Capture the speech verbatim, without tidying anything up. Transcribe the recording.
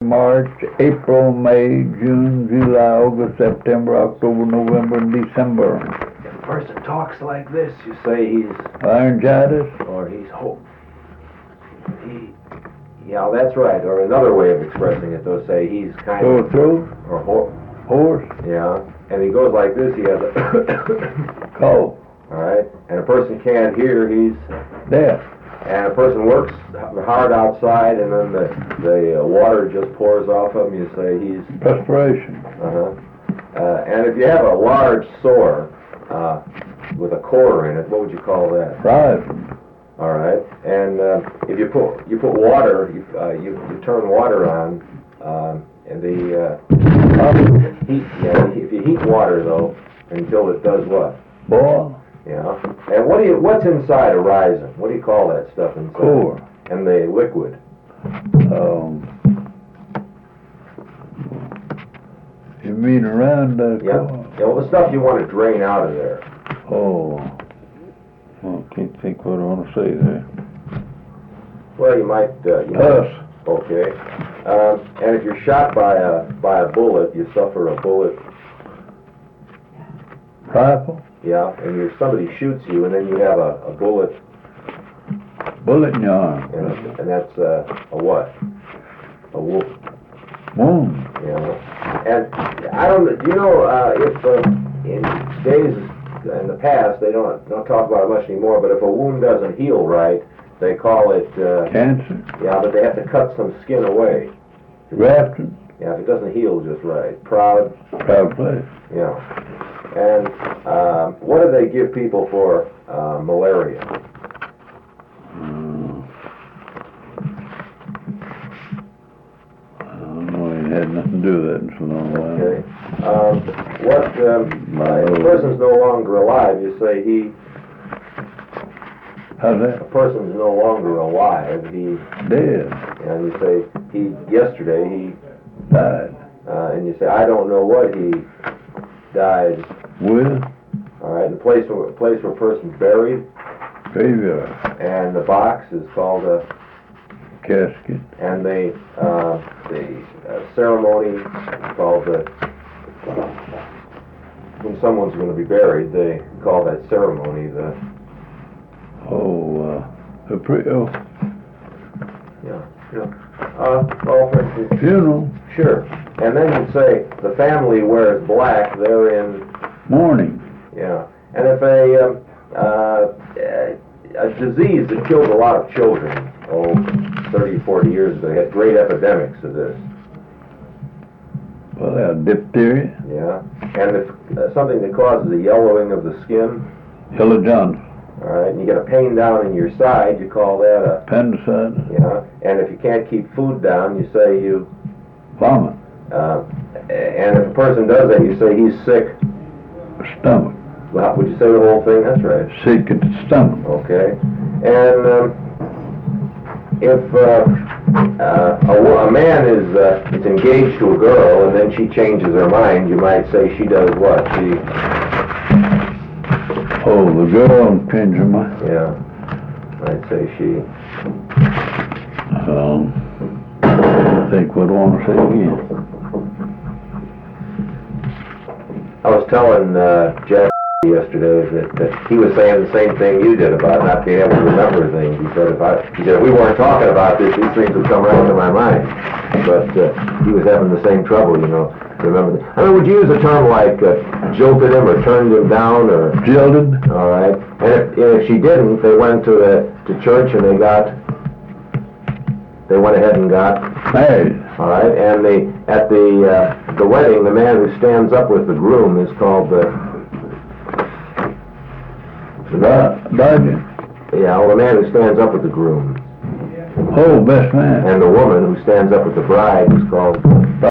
March, April, May, June, July, August, September, October, November, and December. If a person talks like this, you say he's... Laryngitis? Or he's ho... He... Yeah, that's right. Or another way of expressing it, they'll say he's kind Sore of... throat? Or ho... Hoarse? Yeah. And he goes like this, he has a... Cough. All right. And a person can't hear, he's... Deaf. And a person works hard outside, and then the, the uh, water just pours off him, you say he's... Perspiration. Uh-huh. Uh, and if you have a large sore uh, with a core in it, what would you call that? Rising. All right. And uh, if you put you put water, you, uh, you, you turn water on, um, and the uh, heat. Yeah. If you heat water though, until it does what? Boil. Yeah. And what do you? What's inside a rising? What do you call that stuff inside? Core. And the liquid. Um, you mean around the Yeah. core? Yeah. Well, the stuff you want to drain out of there. Oh. Well, I can't think what I want to say there. Well, you might. Uh, you Pus. might okay. Um, and if you're shot by a by a bullet, you suffer a bullet. Rifle. Yeah, and you're, somebody shoots you, and then you have a, a bullet, Bullet in your arm. and, and that's uh, a what? A wolf. Wound. You know. And I don't. Do you know uh, if uh, in days in the past they don't don't talk about it much anymore? But if a wound doesn't heal right, they call it uh, Cancer. yeah. But they have to cut some skin away. Grafting. Yeah, if it doesn't heal just right. Proud. Proud place. Yeah. And um, what do they give people for uh, malaria? Uh, I don't know. It had nothing to do with that in so long a while. Okay. Um, what, um, uh, if a person's no longer alive, you say he, How's a that? person's no longer alive, he, Dead. and you say, he, yesterday, he, Died. uh, and you say, I don't know what he died. With All right, the place where, place where a person's buried, graveyard. and the box is called a, Casket. and the, uh, the uh, ceremony is called the, when someone's going to be buried, they call that ceremony the, Oh, uh, a pre- oh, yeah, yeah. Uh, well, for instance, funeral. sure. And then you'd say the family wears black, they're in, Mourning. yeah. And if a, um, uh, a disease that killed a lot of children, oh, thirty, forty years ago, they had great epidemics of this, Well, they had diphtheria. yeah. And if uh, something that causes a yellowing of the skin, Hilla Johnson. all right, and you get a pain down in your side, you call that a, Appendicitis. yeah. And if you can't keep food down, you say you, Vomit. uh, and if a person does that, you say he's sick. Stomach. Well, would you say the whole thing? That's right. Sick at the stomach. Okay. And um, if uh, uh, a, wo- a man is uh, is engaged to a girl and then she changes her mind, you might say she does what? She, Oh, the girl changed her mind. yeah, I'd say she. Um, I think what I want to say again. I was telling uh, Jack yesterday that, that he was saying the same thing you did about not being able to remember things. He said if I, he said if we weren't talking about this, these things would come right to my mind. But uh, he was having the same trouble, you know. Remember? The, I mean, would you use a term like uh, jilted him or turned him down or? Jilted. All right. And if, if she didn't, they went to uh, to church and they got. They went ahead and got. Married. All right. And the at the uh, the wedding, the man who stands up with the groom is called the. Uh, Sergeant. Yeah, well, the man who stands up with the groom. Oh, best man. And the woman who stands up with the bride is called.